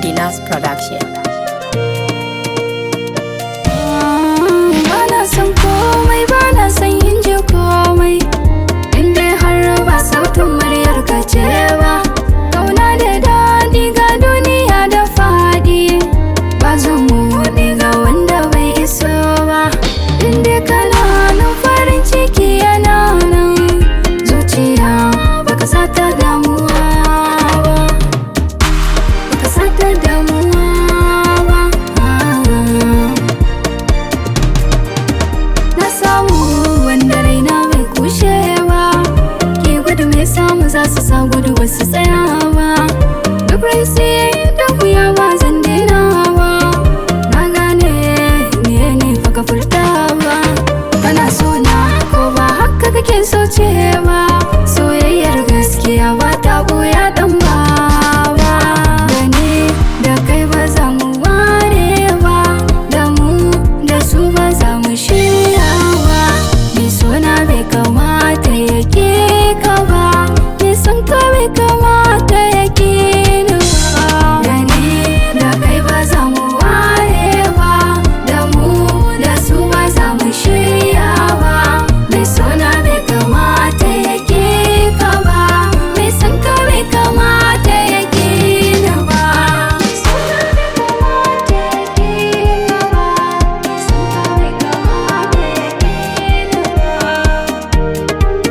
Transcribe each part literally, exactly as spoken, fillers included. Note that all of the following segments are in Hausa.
Dinas Production. Bana son komai, bana son yin ji komai, inda har ba sautin muryar ka ce ba. Kauna da daɗi ga duniya da faɗi, ba zumuɗi ga wanda bai iso ba. Inda kana nan farin ciki yana nan, zuciya baka sata damuwa ba, baka sata damuwa ba. Na samu wanda raina bai kushe ba, ke gudu mai samu za su sa gudu ba su tsaya ba. Duk rinsi da wuya ba zan daina ba, na gane ne ne baka furta ba. Kana so na ko ba haka kake so ce ba, soyayyar gaskiya ba ta ɓoya ɗan ba ba. Da ni da kai ba za mu ware ba, da mu da su ba za mu shirya ba. Mai sona bai kamata ya ke ka ba, mai son ka bai kamata ya ke ni ba. Da ni da kai ba za mu ware ba, da mu da su ba za mu shirya ba. Mai sona bai kamata ya ke ka ba, mai son ka bai kamata ya ke ni ba. Mai sona bai kamata ya ke ka ba, mai son ka bai kamata ya ke ni ba.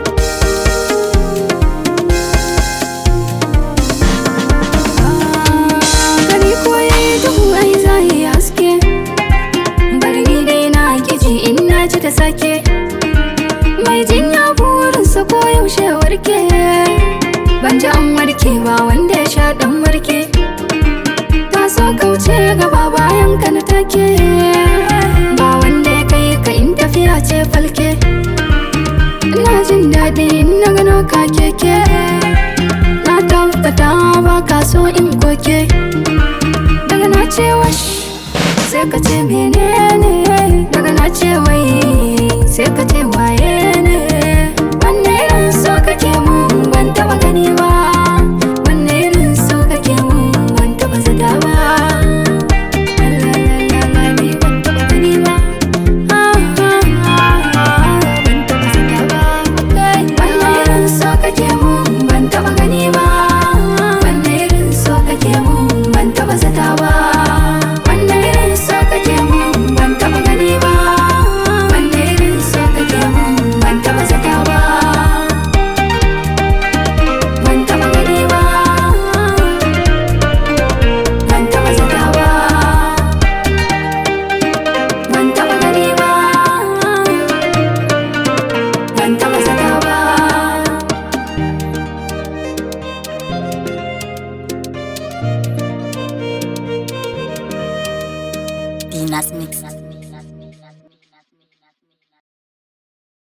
Gari ko yayi duhu ai za yi haske, bari ni dai na kiji in na ji da sake. Mai jinya burinsa ko yaushe warke, ban ji an warke ba wanda ya sha dan warke. Ka so kauce gaba bayan ka na take, ba wanda ya kai ka in tafiya ce falke. Ina jin daɗi in na gano ka keke, na tabbata ba ka so in koke. Daga na ce wash sai ka ce menene, daga na ce wai sai ka ce waye ne. Wanne irin so kake mun ban taba gani ba, wanne irin so kake mun ban taba zata ba. Lalalala ni ban taba gani ba, ah, ah, ah, ban taba zata ba. Wanne irin so kake mun ban taba gani ba, wanne irin so kake mun ban taba zata ba. Wanne irin so kake mun ban taba gani ba, wanne irin so kake mun ban taba zata ba. Ban taba gani ba, ban taba zata ba. Ban taba gani ba, ban taba zata ba. Dinas Mix.